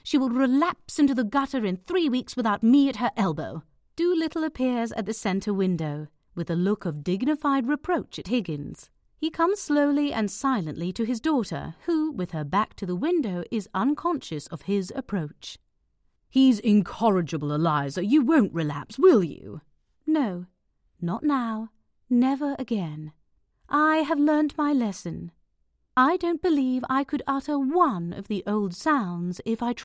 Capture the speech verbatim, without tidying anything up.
She will relapse into the gutter in three weeks without me at her elbow. Doolittle appears at the centre window, with a look of dignified reproach at Higgins. He comes slowly and silently to his daughter, who, with her back to the window, is unconscious of his approach. "He's incorrigible, Eliza. You won't relapse, will you?" "No, not now. Never again. I have learnt my lesson. I don't believe I could utter one of the old sounds if I